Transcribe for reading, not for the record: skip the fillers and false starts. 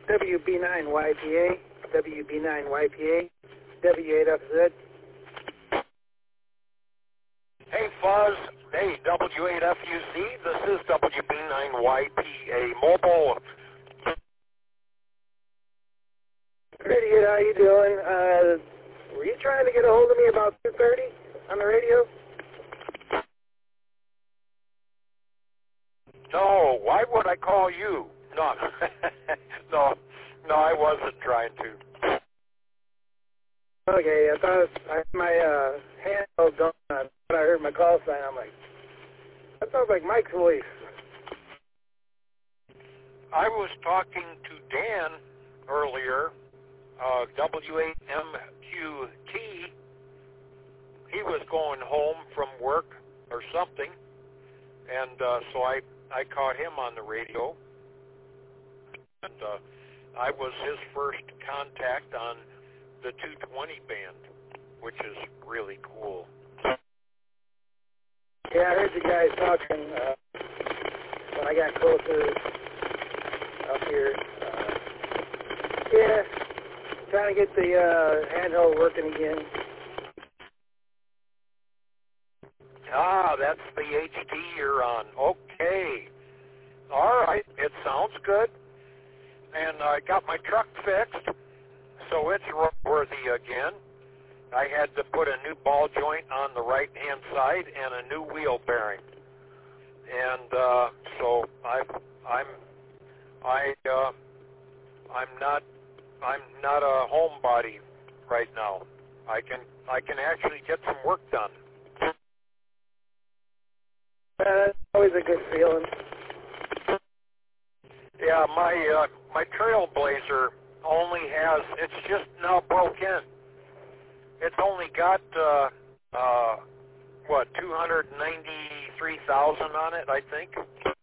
WB9YPA, WB9YPA, W8FZ. Hey, Fuzz. Hey, W8FUZ. This is WB9YPA Mobile. Pretty good. How you doing? Were you trying to get a hold of me about 2:30 on the radio? No, why would I call you? No, no, I wasn't trying to. Okay, I thought I had my handheld going on. When I heard my call sign, I'm like, that sounds like Mike's voice. I was talking to Dan earlier, W8MQT. He was going home from work or something, and so I caught him on the radio, and I was his first contact on the 220 band, which is really cool. Yeah, I heard you guys talking when I got closer up here. Yeah, trying to get the handheld working again. Ah, that's the HD you're on. Okay. All right. It sounds good. And I got my truck fixed, so it's roadworthy again. I had to put a new ball joint on the right-hand side and a new wheel bearing. And so I'm not a homebody right now. I can actually get some work done. That's always a good feeling. Yeah, my Trailblazer only has, it's just now broke in. It's only got 293,000 on it, I think.